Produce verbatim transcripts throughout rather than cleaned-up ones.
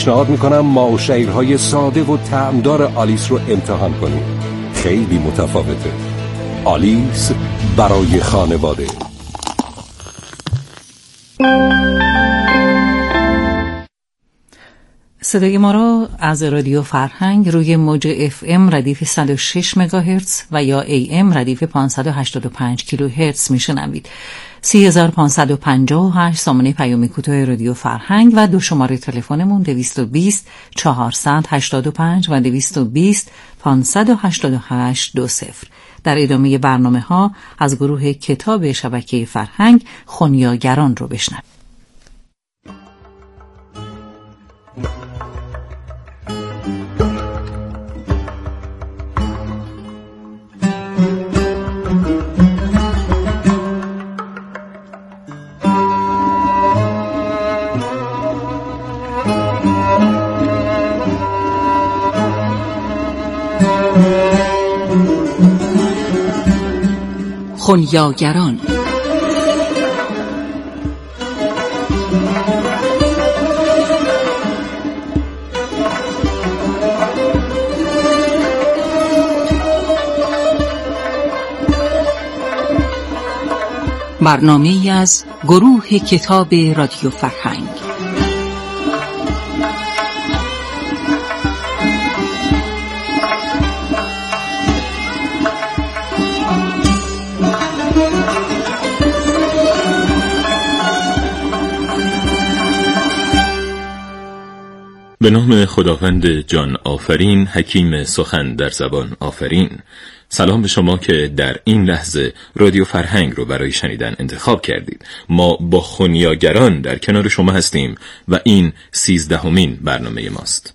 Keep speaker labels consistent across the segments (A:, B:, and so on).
A: پیشنهاد میکنم ما شیرهای ساده و طعمدار آلیس رو امتحان کنیم. خیلی متفاوته. آلیس برای خانواده.
B: صدای ما را از رادیو فرهنگ روی موج اف ام ردیف صد و شش مگاهرتز و یا ای ام ردیف پانصد و هشتاد و پنج کیلوهرتز میشنوید. سی هزار و پانصد و پنجاه و هشت سامانه پیام کوتاه رادیو فرهنگ و دو شماره تلفنمون دویست و بیست چهارصد و هشتاد و پنج و دویست و بیست پانصد و هشتاد و هشت دو صفر. در ادامه برنامه ها از گروه کتاب شبکه فرهنگ خنیاگران رو بشنوید. خنیاگران. برنامه‌ای از گروه کتاب رادیو فرهنگ.
C: به نام خداوند جان آفرین، حکیم سخن در زبان آفرین. سلام به شما که در این لحظه رادیو فرهنگ رو برای شنیدن انتخاب کردید. ما با خنیاگران در کنار شما هستیم و این سیزدهمین برنامه ماست.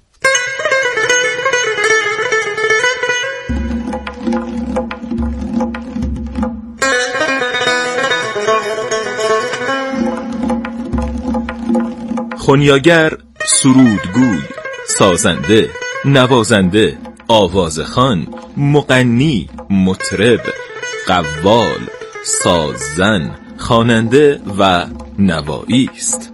C: خنیاگر سرودگوی، سازنده، نوازنده، آوازخوان، مغنی، مطرب، قوال، سازن، خواننده و نوایی است.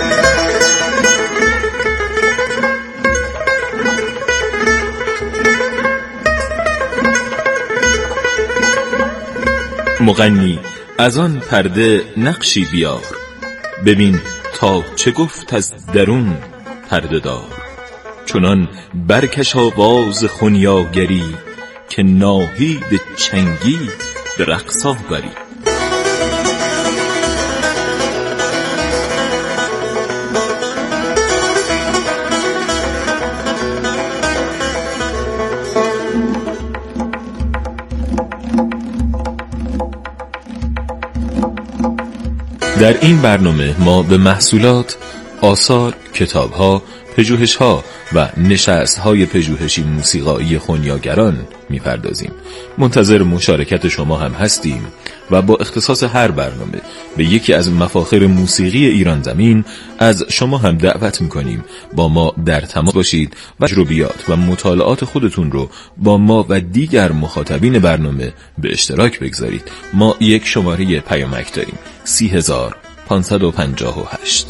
C: مغنی از آن پرده نقشی بیار، ببین تا چه گفت از درون پرده دار. چنان برکش آواز خنیاگری که ناهید چنگی به رقص آوری. در این برنامه ما به محصولات، آثار، کتاب‌ها، پژوهش‌ها و نشست‌های پژوهشی موسیقایی خنیاگران می‌پردازیم. منتظر مشارکت شما هم هستیم و با اختصاص هر برنامه به یکی از مفاخر موسیقی ایران زمین از شما هم دعوت می‌کنیم با ما در تماس باشید و تجربیات و مطالعات خودتون رو با ما و دیگر مخاطبین برنامه به اشتراک بگذارید. ما یک شماره پیامک داریم: سی هزار پانصد و پنجاه و هشت.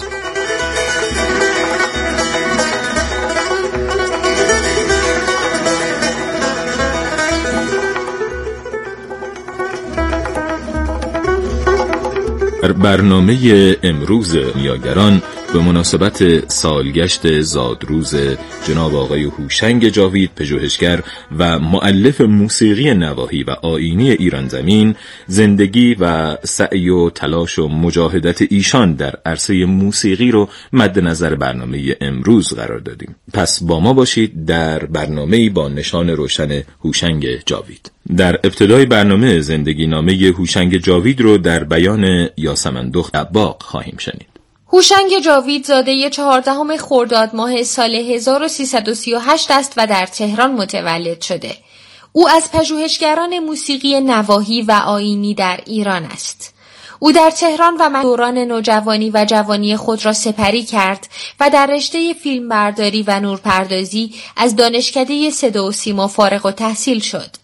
C: برنامه امروز خنیاگران به مناسبت سالگشت زادروز جناب آقای هوشنگ جاوید، پژوهشگر و مؤلف موسیقی نواحی و آیینی ایران زمین، زندگی و سعی و تلاش و مجاهدت ایشان در عرصه موسیقی رو مد نظر برنامه امروز قرار دادیم. پس با ما باشید در برنامه‌ای با نشان روشن هوشنگ جاوید. در ابتدای برنامه زندگی نامه هوشنگ جاوید رو در بیان یاسمن دخت عباق خواهیم شنید.
D: هوشنگ جاوید زاده چهاردهم خرداد ماه سال هزار و سیصد و سی و هشت است و در تهران متولد شده. او از پژوهشگران موسیقی نواحی و آیینی در ایران است. او در تهران و دوران نوجوانی و جوانی خود را سپری کرد و در رشته فیلمبرداری و نورپردازی از دانشکده صدا و سیما فارغ التحصیل شد.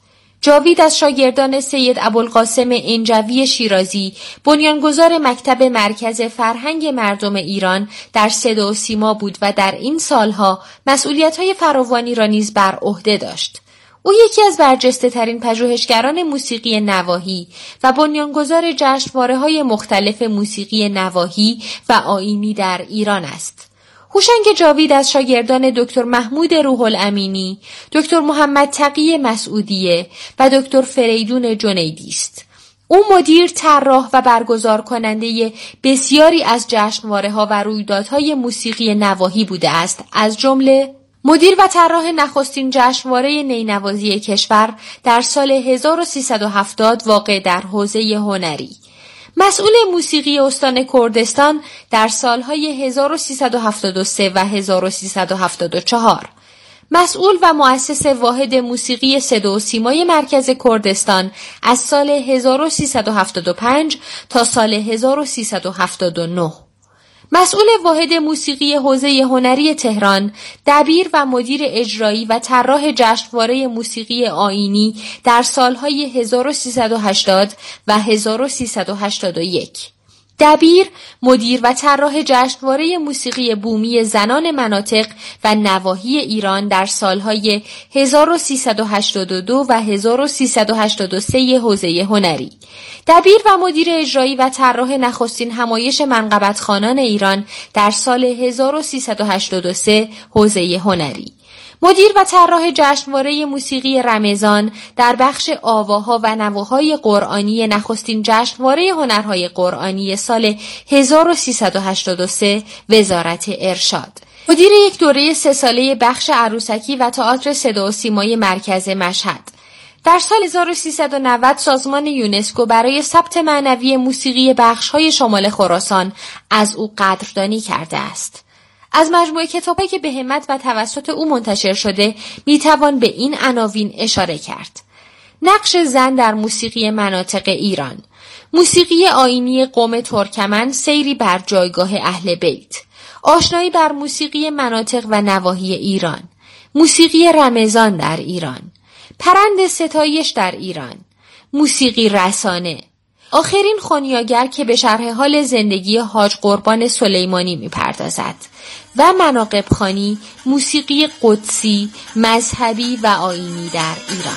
D: جاوید از شاگردان سید ابوالقاسم انجوی شیرازی، بنیانگذار مکتب مرکز فرهنگ مردم ایران در صدا و سیما بود و در این سالها مسئولیت‌های فراوانی را نیز بر عهده داشت. او یکی از برجسته‌ترین پژوهشگران موسیقی نواحی و بنیانگذار جشنواره‌های مختلف موسیقی نواحی و آیینی در ایران است. هوشنگ جاوید از شاگردان دکتر محمود روح الامینی، دکتر محمد تقی مسعودیه و دکتر فریدون جنیدی است. او مدیر، طراح و برگزار کننده بسیاری از جشنواره‌ها و رویدادهای موسیقی نواحی بوده است، از جمله مدیر و طراح نخستین جشنواره نینوازی کشور در سال هزار و سیصد و هفتاد واقع در حوزه هنری، مسئول موسیقی استان کردستان در سالهای هزار و سیصد و هفتاد و سه و هزار و سیصد و هفتاد و چهار، مسئول و مؤسس واحد موسیقی صدا و سیمای مرکز کردستان از سال هزار و سیصد و هفتاد و پنج تا سال هزار و سیصد و هفتاد و نه، مسئول واحد موسیقی حوزه هنری تهران، دبیر و مدیر اجرایی و طراح جشنواره موسیقی آیینی در سالهای هزار و سیصد و هشتاد و هزار و سیصد و هشتاد و یک، دبیر، مدیر و طراح جشنواره موسیقی بومی زنان مناطق و نواحی ایران در سالهای هزار و سیصد و هشتاد و دو و هزار و سیصد و هشتاد و سه حوزه هنری، دبیر و مدیر اجرایی و طراح نخستین همایش منقبتخوانان ایران در سال هزار و سیصد و هشتاد و سه حوزه هنری، مدیر و طراح جشنواره موسیقی رمضان در بخش آواها و نواهای قرآنی نخستین جشنواره هنرهای قرآنی سال هزار و سیصد و هشتاد و سه وزارت ارشاد، مدیر یک دوره سه ساله بخش عروسکی و تئاتر صدا و سیمای مرکز مشهد. در سال هزار و سیصد و نود سازمان یونسکو برای ثبت معنوی موسیقی بخش‌های شمال خراسان از او قدردانی کرده است. از مجموعه کتابی که به همت و توسط او منتشر شده میتوان به این عناوین اشاره کرد: نقش زن در موسیقی مناطق ایران، موسیقی آیینی قوم ترکمن، سیری بر جایگاه اهل بیت، آشنایی بر موسیقی مناطق و نواحی ایران، موسیقی رمضان در ایران، پرند ستایش در ایران، موسیقی رسانه، آخرین خونیاگر که به شرح حال زندگی حاج قربان سلیمانی میپردازد و مناقب خوانی، موسیقی قدسی، مذهبی و آیینی در ایران.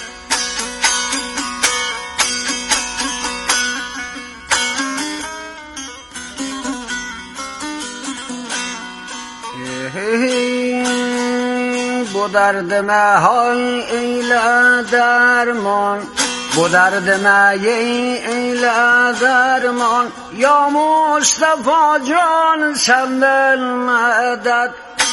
E: با درد مهای ایل درمان، با درد مهای ایل درمان، یا مصطفی جان سندل مدد.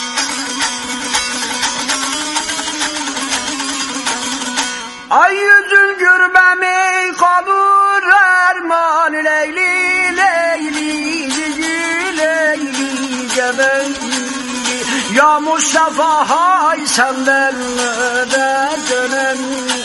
E: ای yüzün gürbəmi qabur ərman, leyli leyli leyli gəbəyli, ya Mustafa hay səndən dönəm.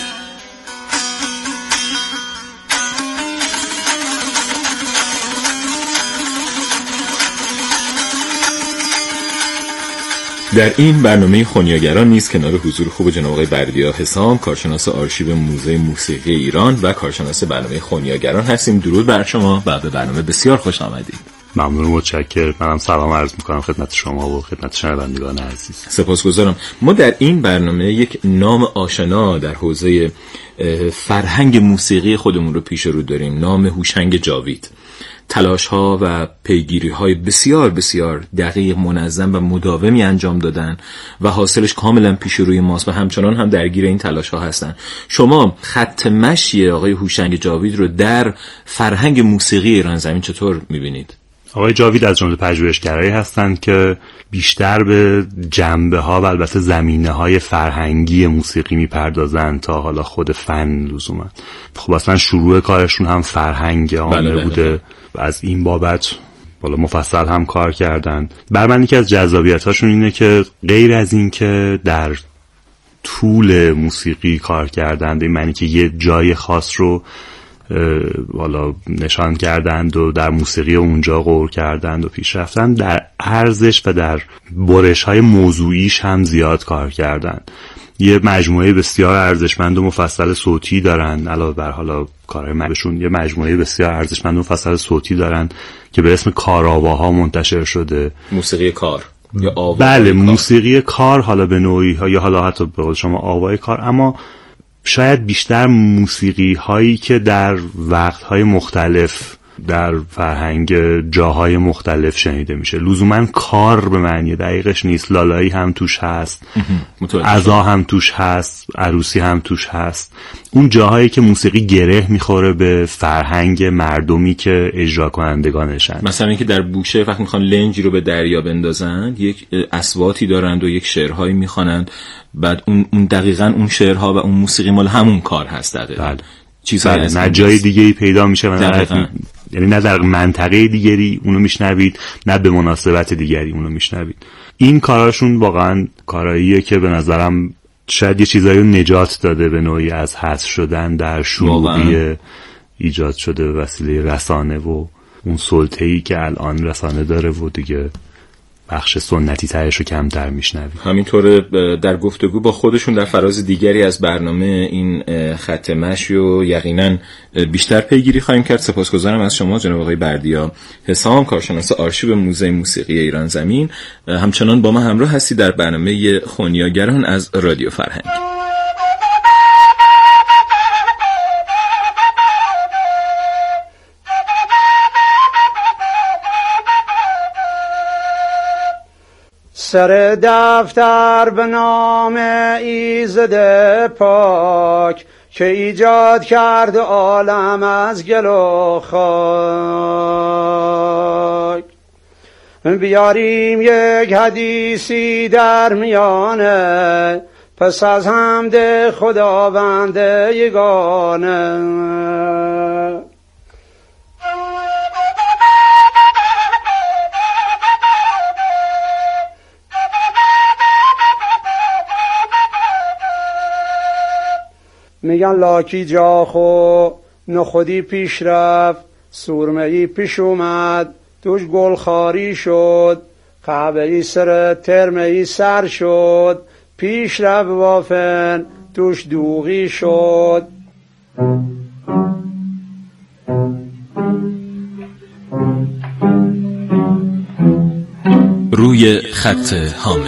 C: در این برنامه خونیاگران نیز کنار حضور خوب جناب آقای بردیا حسام، کارشناس آرشیو موزه موسیقی ایران و کارشناس برنامه خونیاگران هستیم. درود بر شما و به برنامه بسیار خوش آمدید.
F: ممنون و متشکرم. منم سلام عرض میکنم خدمت شما و خدمت شنوندگان عزیز.
C: سپاسگزارم. ما در این برنامه یک نام آشنا در حوزه فرهنگ موسیقی خودمون رو پیش رو داریم، نام هوشنگ جاوید. تلاش ها و پیگیری های بسیار بسیار دقیق، منظم و مداومی انجام دادن و حاصلش کاملا پیش روی ماست و همچنان هم درگیر این تلاش ها هستن. شما خط مشی آقای هوشنگ جاوید رو در فرهنگ موسیقی ایران زمین چطور میبینید؟
F: آقای جاوید از جمله پژوهشگرایی هستند که بیشتر به جنبه ها و البته زمینه های فرهنگی موسیقی میپردازند تا حالا خود فن لزوما. خب اصلا شروع کارشون هم فرهنگ عامه بوده و از این بابت بالا مفصل هم کار کردن. بر من یکی از جذابیت‌هاشون اینه که غیر از این که در طول موسیقی کار کردن، به معنی که یه جای خاص رو والا نشان کردند و در موسیقی اونجا غور کردند و پیش رفتند، در عرضش و در برش های موضوعیش هم زیاد کار کردند. یه مجموعه بسیار ارزشمند و مفصل صوتی دارن، علاوه بر حالا کارهای مبشون یه مجموعه بسیار ارزشمند و مفصل صوتی دارن که به اسم کارآواها منتشر شده.
C: موسیقی کار یا آوای
F: بله
C: کار.
F: موسیقی کار حالا به نوعی ها یا حالا حتی به قول شما آوای کار، اما شاید بیشتر موسیقی هایی که در وقت های مختلف در فرهنگ جاهای مختلف شنیده میشه. لزوما کار به معنی دقیقش نیست، لالایی هم توش هست، عزا هم توش هست، عروسی هم توش هست. اون جاهایی که موسیقی گره میخوره به فرهنگ مردمی که اجرا کنندگانشن.
C: مثلا اینکه در بوشه وقتی میخوان لنجی رو به دریا بندازن یک اصواتی دارند و یک شعرهایی میخوانند، بعد اون اون دقیقاً اون شعرها و اون موسیقی مال همون کار هست دقیقاً.
F: بله.
C: چیزایی
F: نه جای دیگه‌ای پیدا میشه و نه یعنی نه در منطقه دیگری اونو میشنوید نه به مناسبت دیگری اونو میشنوید. این کاراشون واقعا کاراییه که به نظرم شاید یه چیزایی رو نجات داده به نوعی از حذف شدن در شروعی ایجاد شده به وسیله رسانه و اون سلطه‌ای که الان رسانه داره و دیگه بخش سنتی ترش رو کمتر میشنوید.
C: همینطور در گفتگو با خودشون در فراز دیگری از برنامه این خط مشی و یقینا بیشتر پیگیری خواهیم کرد. سپاسگزارم از شما جناب آقای بردیا حسام، کارشناس آرشیو موزه موسیقی ایران زمین. همچنان با ما همراه هستی در برنامه خونیاگران از رادیو فرهنگ.
E: سر دفتر به نام ایزد پاک که ایجاد کرد عالم از گل و خاک، بیاریم یک حدیثی در میانه پس از حمد خداوند یگانه. میگن لاکی جاخو نخودی پیش رفت، سورمهی پیش اومد توش گلخاری شد، قهوه‌ای سر ترمهی سر شد، پیش رفت وافن توش دوغی شد.
C: روی خط حامل.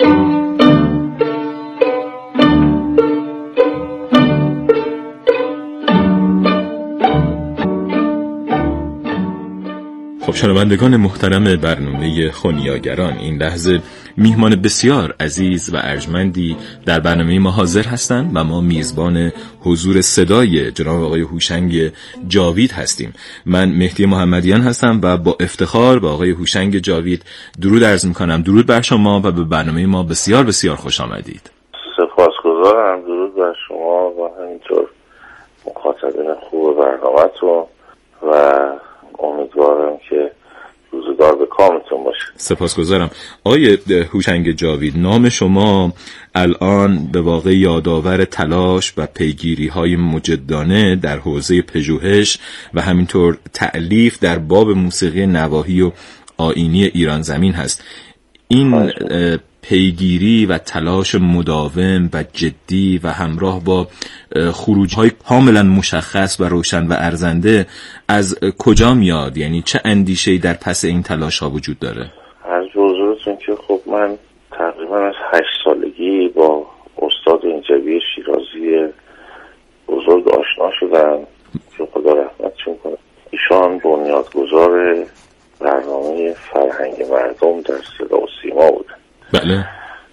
C: خب شنوندگان محترم برنامه خونیاگران، این لحظه میهمان بسیار عزیز و ارجمندی در برنامه ما حاضر هستند و ما میزبان حضور صدای جناب آقای هوشنگ جاوید هستیم. من مهدی محمدیان هستم و با افتخار به آقای هوشنگ جاوید درود عرض میکنم. درود بر شما و به برنامه ما بسیار بسیار خوش آمدید.
G: سپاسگزارم. درود بر شما و همینطور مخاطبین خوب برنامه‌تون و امیدوارم که روزگار به کامتون باشه.
C: سپاسگزارم. آقای هوشنگ جاوید، نام شما الان به واقع یادآور تلاش و پیگیری‌های مجدانه در حوزه پژوهش و همینطور تألیف در باب موسیقی نواحی و آیینی ایران زمین هست. این پیگیری و تلاش مداوم و جدی و همراه با خروج‌های کاملا مشخص و روشن و ارزنده از کجا میاد؟ یعنی چه اندیشه‌ای در پس این تلاش‌ها وجود داره؟
G: از حضورتون که خب من تقریبا از هشت سالگی با استاد اینجوی شیرازی بزرگ آشنا شدم که خدا رحمتشون کنه. ایشان بنیادگذار برنامه فرهنگ مردم در صدا و سیما بودن.
C: بله.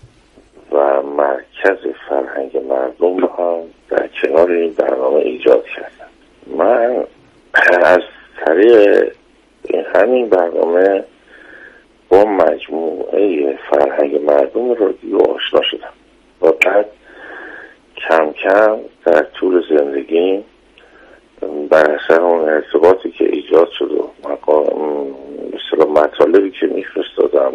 G: و مرکز فرهنگ مردم رو هم در کنار این برنامه ایجاد کردم. من از طریق این همین برنامه با مجموعه فرهنگ مردم رادیو آشنا شدم و بعد کم کم در طول زندگی بر اثر اون ارتباطی که ایجاد شد و مثلا مطالبی که میفرستادم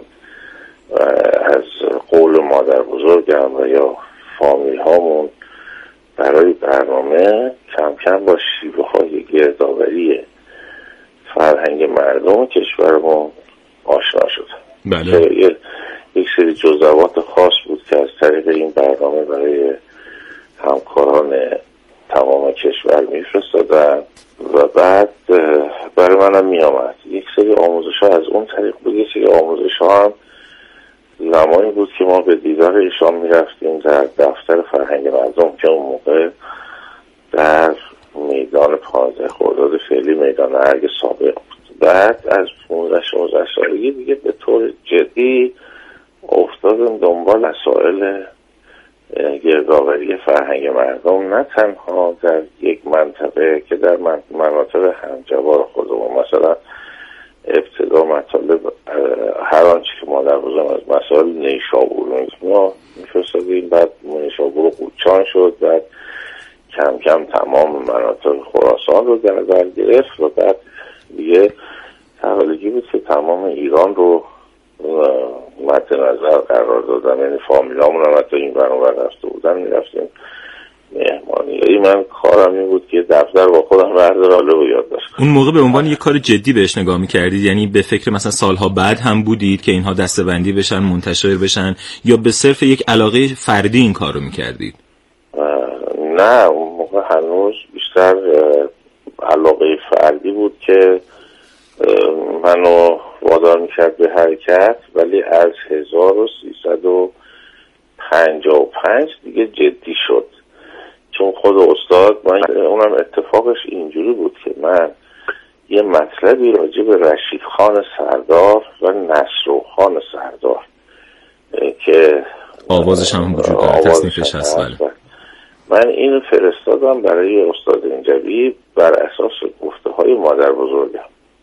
G: از قول مادر بزرگم و یا فامیل هامون برای برنامه کم کم با شیوه های گردآوری فرهنگ مردم کشورمون آشنا شد.
C: بله.
G: یک سری جزئیات خاص بود که از طریق این برنامه برای همکاران تمام کشور میفرستادن و بعد برای منم میامد. یک سری آموزش ها از اون طریق بود، یک سری آموزش ها هم زمانی بود که ما به دیدار ایشان میرفتیم در دفتر فرهنگ مردم که اون موقع در میدان پانزده خرداد فعلی میدان ارگ سابق بود. بعد از پانزده شانزده سالگی دیگه به طور جدی افتادم دنبال مسائل گردآوری فرهنگ مردم، نه تنها در یک منطقه که در مناطق همجوار خودمون، مثلا ابتدا مطالب هر آنچه که ما در بزرگ از مسائل نیشابور ما میفرستادیم، بعد نیشابور قوچان شد، بعد کم کم تمام مناطق خراسان رو در بر گرفت و بعد دیگه تحوالگی بود که تمام ایران رو مد نظر قرار دادم. یعنی فامیلامون هم حتی این برنامه رفته بودن میرفتیم مهمانی. یعنی من کارم این بود که دفتر با خودم بردارالو رو یاد داشتم.
C: اون موقع به عنوان یک کار جدی بهش نگاه می‌کردید؟ یعنی به فکر مثلا سالها بعد هم بودید که اینها دسته‌بندی بشن، منتشر بشن، یا به صرف یک علاقه فردی این کار رو می‌کردید؟
G: نه، اون موقع هنوز بیشتر علاقه فردی بود که منو وادار میکرد به حرکت، ولی از هزار و سیصد و پنجاه و پنج دیگه جدی شد. چون خود استاد، من اونم اتفاقش اینجوری بود که من یه مطلبی راجع به رشید خان سردار و نصر خان سردار که
C: آوازش هم وجود داره، تصنیفش هست،
G: من اینو فرستادم برای استاد انجوی بر اساس گفته های مادر بزرگم.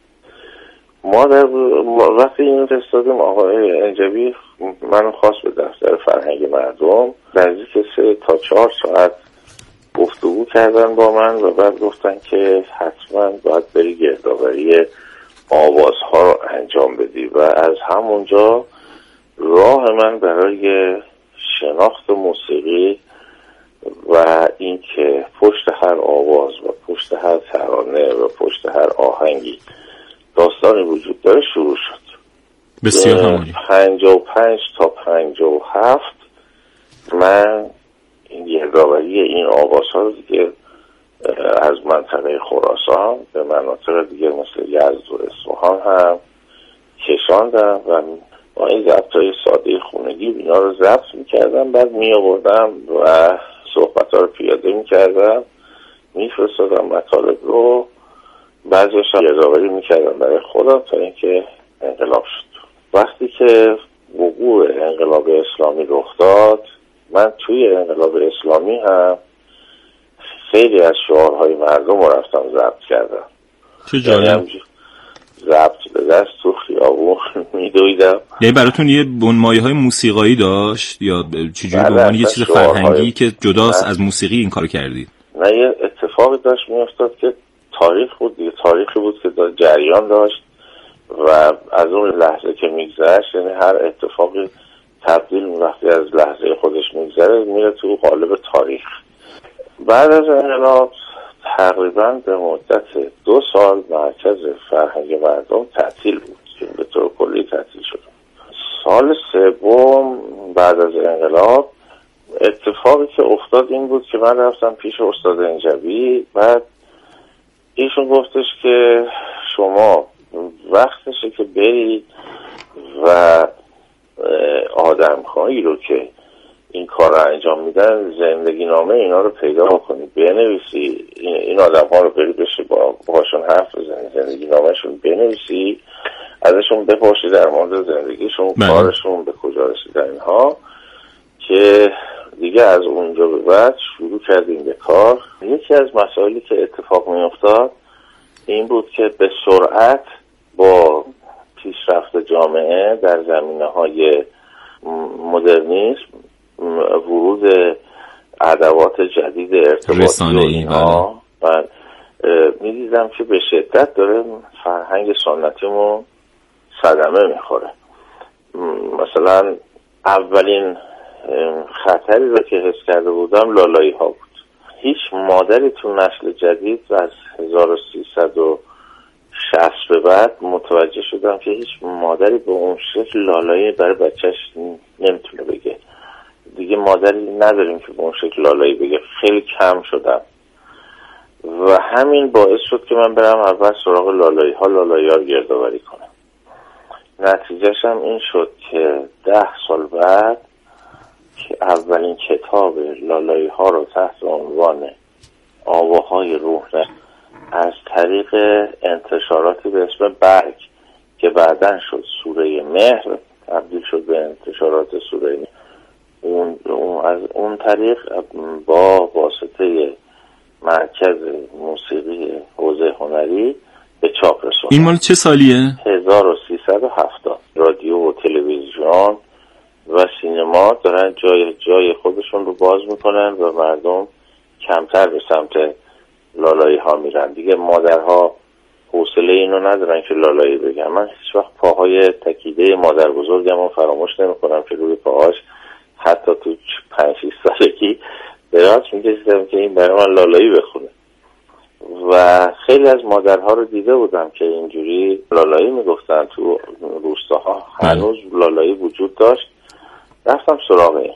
G: مادر وقتی اینو فرستادم، آقای انجوی منو خواست به دفتر فرهنگ مردم، نزدیک سه تا چهار ساعت گفتگو کردن با من و بعد گفتن که حتما باید بری گردآوری آوازها رو انجام بدی و از همونجا راه من برای شناخت موسیقی و اینکه پشت هر آواز و پشت هر ترانه و پشت هر آهنگی داستانی وجود داره شروع شد.
C: بسیار همونی.
G: پنجاه و پنج تا پنجاه و هفت من این گردآوری این آوازها رو دیگه از منطقه خراسان به مناطق دیگه مثل یزد و اصفهان هم کشاندم و با این ضبط‌های ساده خونگی اینا رو ضبط می‌کردم، بعد می‌آوردم و صحبت‌ها رو پیاده می‌کردم، می‌فرستادم مطالب رو، بعضی‌هاش رو گردآوری می‌کردم برای خودم تا اینکه انقلاب شد. وقتی که وقوع انقلاب اسلامی رخ داد، من توی انقلاب اسلامی هم خیلی از شعارهای مردم رو رفتم ضبط کردم.
C: چه جالب.
G: ضبط به دست تو خیابون میدویدم.
C: یعنی براتون یه بنمایه‌های موسیقایی داشت یا چجوری به عنوان یه چیز فرهنگی که جداست از موسیقی این کارو کردید؟
G: نه، یه اتفاقی داشت میافتاد که تاریخ بود دیگه، تاریخی بود که جریان داشت و از اون لحظه که میگذشت، یعنی هر اتفاقی تبدیل وقتی از لحظه خودش میگذره میره تو قالب تاریخ. بعد از انقلاب تقریبا به مدت دو سال مرکز فرهنگ مردم تعطیل بود که به طور کلی تعطیل شد. سال سوم بعد از انقلاب اتفاقی که افتاد این بود که من رفتم پیش استاد انجوی، بعد ایشون گفتش که شما وقتشه که برید و آدم‌هایی رو که این کار رو انجام میدن زندگی نامه اینا رو پیدا کنید، بنویسی، این آدم ها رو بری بشه با باشون حرف بزنی، زندگی نامهشون بنویسی، ازشون بپرسی در مورد زندگیشون،
C: من.
G: کارشون به کجا رسیدن اینها، که دیگه از اونجا به بعد شروع کردیم به کار. یکی از مسائلی که اتفاق می افتاد این بود که به سرعت با پیشرفت جامعه در زمینه‌های مدرنیسم، ورود ادوات جدید ارتباطی و اینها، من میدیدم که به شدت داره فرهنگ سنتیمون صدمه میخوره. مثلا اولین خطری رو که حس کرده بودم لالایی ها بود. هیچ مادری تو نسل جدید از هزار و سیصد و شصت به بعد متوجه شدم که هیچ مادری به اون شکل لالایی برای بچهش نمیتونه بگه. دیگه مادری نداریم که به اون شکل لالایی بگه، خیلی کم شدم و همین باعث شد که من برم اول سراغ لالایی ها لالایی ها رو گردآوری کنم. نتیجهش هم این شد که ده سال بعد که اولین کتاب لالایی ها رو تحت عنوان آواهای روح از طریق انتشاراتی به اسم برگ که بعداً شد سوره مهر تبدیل شد به انتشارات سوره مهر، اون, اون از اون طریق با واسطه مرکز موسیقی حوزه هنری به چاپ رسوند.
C: این مال چه سالیه؟
G: هزار و سیصد و هفتاد. رادیو و تلویزیون و سینما دارن جای جای خودشون رو باز میکنن و مردم کمتر به سمت لالایی ها میرن. دیگه مادرها حوصله اینو ندارن که لالایی بگن. من هیچ وقت پاهای تکیده مادر بزرگم رو فراموش نمیکنم که روی پاهاش حتی تو پنج شیش سالگی دراز میکشیدم که این برای من لالایی بخونه و خیلی از مادرها رو دیده بودم که اینجوری لالایی میگفتن تو روستاها. هنوز لالایی وجود داشت. رفتم سراغ این.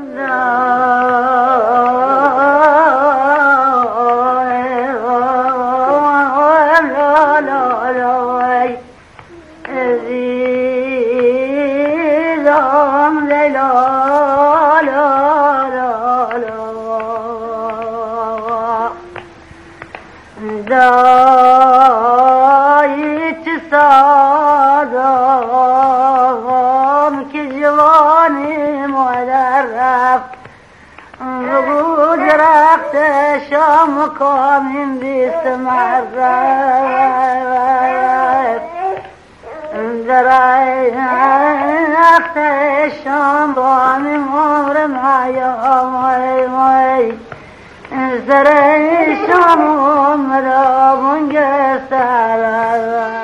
H: شام کامین بیست مرد درای نخت شام بامی مور مایا مای مای زرای شام مرا منگه سر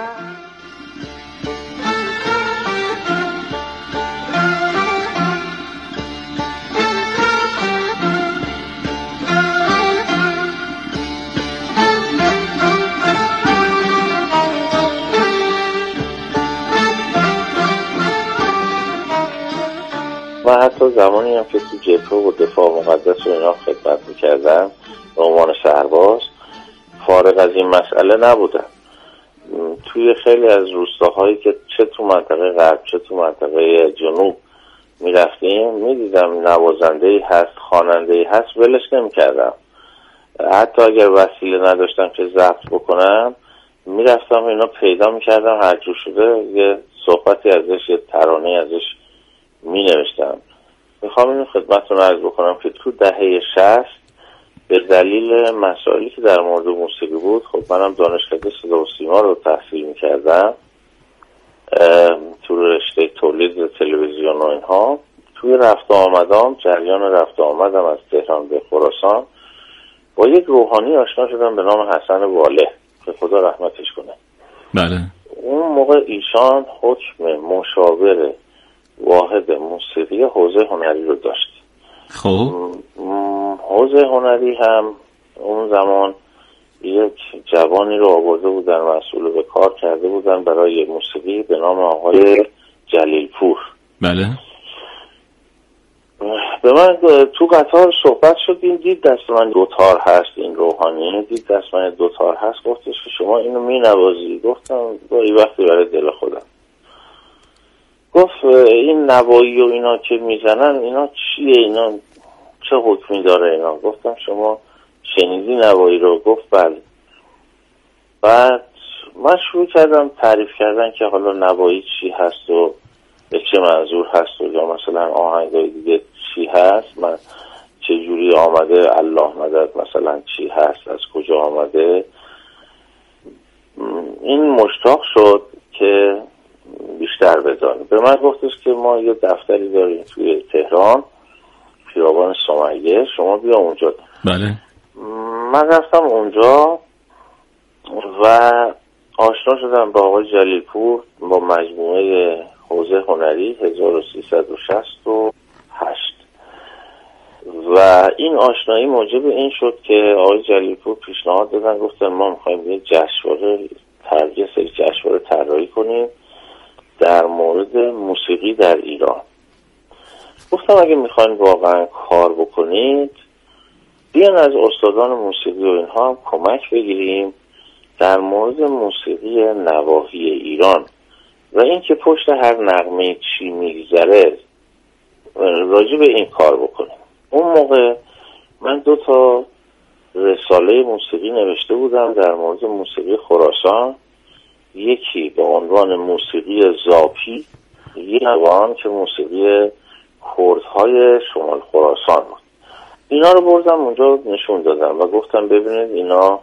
G: من حتی زمانی هم که تو جبهه و دفاع مقدس و اینا خدمت میکردم به عنوان سرباز، فارغ از این مسئله نبودم. توی خیلی از روستاهایی که چه تو منطقه غرب چه تو منطقه جنوب میرفتیم میدیدم نوازنده‌ای هست، خواننده‌ای هست، ولش نمیکردم. حتی اگر وسیله نداشتم که ضبط بکنم میرفتم اینا پیدا میکردم، هر جور شده یه صحبتی ازش، یه ترانه ازش می نوشتم. میخوام اینو خدمتتون عرض بکنم که تو دهه شصت به دلیل مسائلی که در مورد موسیقی بود، خب منم دانشکده صدا و سیما رو تحصیل میکردم تو رشته تولید تلویزیون و اینها، توی رفت آمدام جریان رفت آمدم از تهران به خراسان با یک روحانی آشنا شدم به نام حسن واله که خدا رحمتش کنه.
C: بله.
G: اون موقع ایشان حکم مشاور واحد موسیقی حوزه هنری رو داشت.
C: خب
G: حوزه هنری هم اون زمان یک جوانی رو آورده بودن، مسئول به کار کرده بودن برای موسیقی به نام آقای جلیل پور.
C: بله.
G: به من تو قطار صحبت شد، این دید دست من دوتار هست، این روحانی دید دست من دوتار هست، گفتش که شما اینو می نوازی؟ گفتم با این وقتی برای دل خودم. گفت این نوایی و اینا که میزنن اینا چیه، اینا چه حکمی داره اینا؟ گفتم شما شنیدی نوایی رو؟ گفت بله. بعد من شروع کردم تعریف کردن که حالا نوایی چی هست و به چه منظور هست و یا مثلا آهنگای دیگه چی هست، من چه جوری آمده، الله مدد مثلا چی هست، از کجا آمده. این مشتاق شد که بیشتر بدانه. به من گفتش که ما یه دفتری داریم توی تهران، خیابان سمیه، شما بیا اونجا.
C: بله.
G: من رفتم اونجا و آشنا شدم با آقای جلیل پور با مجموعه حوزه هنری هزار و سیصد و شصت و هشت و این آشنایی موجب این شد که آقای جلیل پور پیشنهاد دادن، گفتن ما میخوایم یه جشنواره ترجیح سری جشنواره طراحی کنیم در مورد موسیقی در ایران. گفتم اگه میخواین واقعا کار بکنید بیان از استادان موسیقی و اینها هم کمک بگیریم در مورد موسیقی نواحی ایران و اینکه پشت هر نغمه چی میگذره راجع به این کار بکنیم. اون موقع من دو تا رساله موسیقی نوشته بودم در مورد موسیقی خراسان، یکی به عنوان موسیقی زاپی، یکی عنوان که موسیقی کردهای شمال خراسان بود. اینا رو بردم اونجا نشون دادم و گفتم ببینید اینا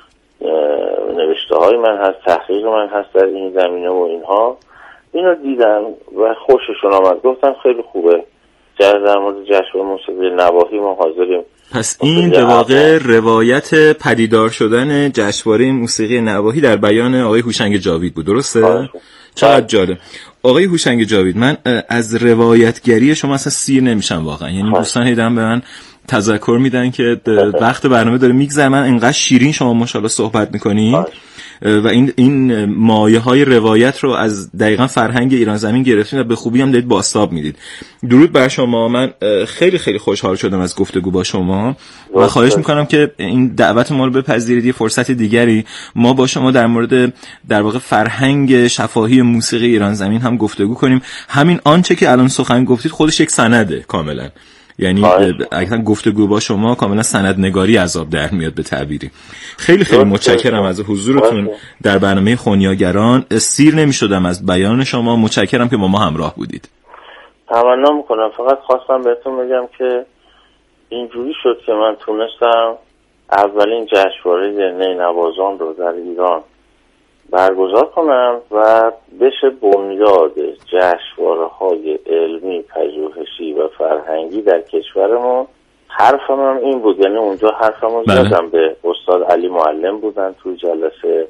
G: نوشته های من هست، تحقیق من هست در این زمینه و اینها. اینو دیدن و خوششون آمد، گفتن خیلی خوبه در مورد جشن موسیقی نواحی ما حاضریم.
C: پس این به واقع روایت پدیدار شدن جشنواره موسیقی نواحی در بیان آقای هوشنگ جاوید بود، درسته؟ چقدر جالب. آقای هوشنگ جاوید، من از روایتگری شما اصلا سیر نمیشم واقعا. یعنی دوستان هیدن به من تذکر میدن که وقت برنامه داره میگذره، من انقدر شیرین شما ماشاءالله صحبت میکنین و این این مایه های روایت رو از دقیقاً فرهنگ ایران زمین گرفتین و به خوبی هم دارید بازتاب میدید. درود بر شما. من خیلی خیلی خوشحال شدم از گفتگو با شما و خواهش میکنم که این دعوت ما رو بپذیرید. یه فرصت دیگری ما با شما در مورد در واقع فرهنگ شفاهی موسیقی ایران زمین هم گفتگو کنیم. همین آنچه که الان سخن گفتید خودش یک سنده کاملا. یعنی اگر گفتگو با شما کاملا سندنگاری عذاب در میاد به تعبیری. خیلی خیلی متشکرم از حضورتون در برنامه خونیاگران. سیر نمی‌شدم از بیان شما. متشکرم که با ما همراه بودید.
G: تمنا میکنم. فقط خواستم بهتون بگم که اینجوری شد که من تونستم اولین جشنواره نینوازان رو در ایران برگزار کنم و بشه بنیاد جشنواره‌های علمی، پژوهشی و فرهنگی در کشورمون. حرفم هم این بود، یعنی اونجا حرفم رو زدم به استاد علی معلم بودن توی جلسه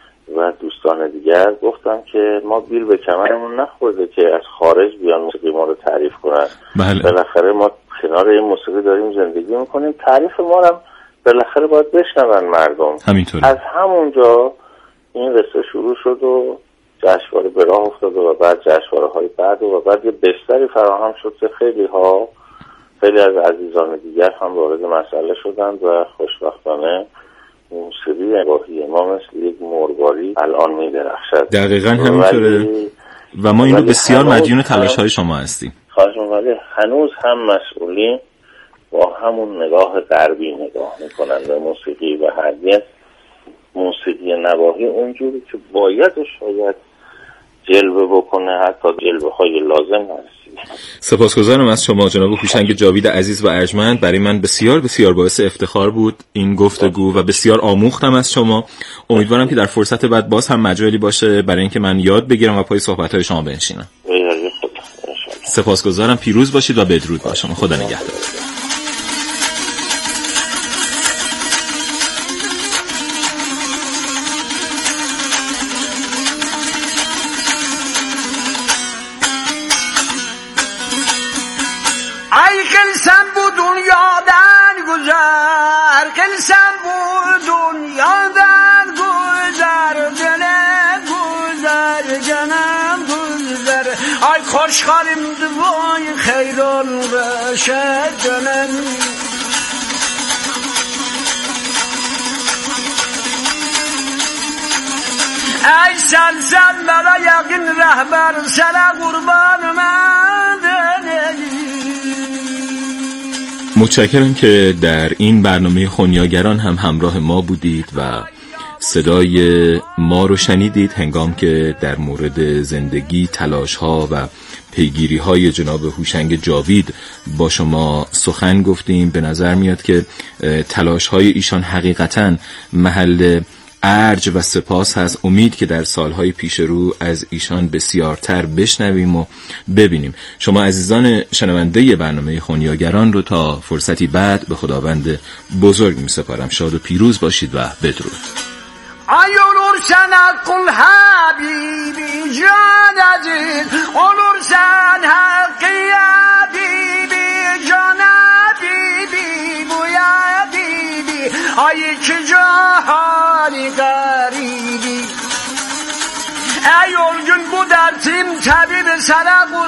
G: و دوستان دیگر، گفتم که ما بیل به کمرمون نخورده که از خارج بیان موسیقی ما رو تعریف کنن.
C: بله.
G: بالاخره ما کنار این موسیقی داریم زندگی میکنیم، تعریف ما رو بالاخره باید بشنون مردم.
C: همینطوره.
G: از همونجا این قصه شروع شد و جشنواره به راه افتاد و بعد جشنواره‌های بعد و بعد یه بستری فراهم شد که خیلی ها خیلی از عزیزان دیگر هم وارد مسئله شدند و خوشبختانه موسیقی نواحی ما مثل یک مرغداری الان می‌درخشد.
C: دقیقاً همینطوره و ما اینو بسیار مدیون تلاش‌های شما هستیم.
G: خواهش می‌کنم. هنوز هم مسئولین با همون نگاه غربی نگاه می‌کنند به موسیقی و هرگز موسیقی نواحی اونجوری که باید و شاید جلوه بکنه، حتی جلوه های لازم هستی.
C: سپاسگزارم از شما جناب هوشنگ جاوید عزیز و ارجمند. برای من بسیار بسیار باعث افتخار بود این گفتگو و بسیار آموختم از شما. امیدوارم که در فرصت بعد باز هم مجالی باشه برای اینکه من یاد بگیرم و پای صحبت‌های شما بنشینم. سپاسگزارم. پیروز باشید و بدرود با شما. خدا نگهدار.
I: قلسم bu dünyadan güzel, qilsam bu dünyadan güzel, canım güzel, canım güzel. Ay koşkarımdı vay xeyr olmuş canım. Ey sen sen bana yakın rehber, sana kurbanım döneyim.
C: متشکرم که در این برنامه خونیاگران هم همراه ما بودید و صدای ما رو شنیدید هنگام که در مورد زندگی، تلاش‌ها و پیگیری‌های جناب هوشنگ جاوید با شما سخن گفتیم. به نظر میاد که تلاش‌های ایشان حقیقتاً محل ارج و سپاس هست. امید که در سالهای پیش رو از ایشان بسیارتر بشنویم و ببینیم. شما عزیزان شنونده برنامه خونیاگران رو تا فرصتی بعد به خداوند بزرگ می سپارم. شاد و پیروز باشید و بدرود.
I: Ay olursan hakkul habibi can aziz, olursan hakkı habibi can habibi bu ya habibi, ay iki cahani garibi. Ey ol gün bu dertim tabibi sana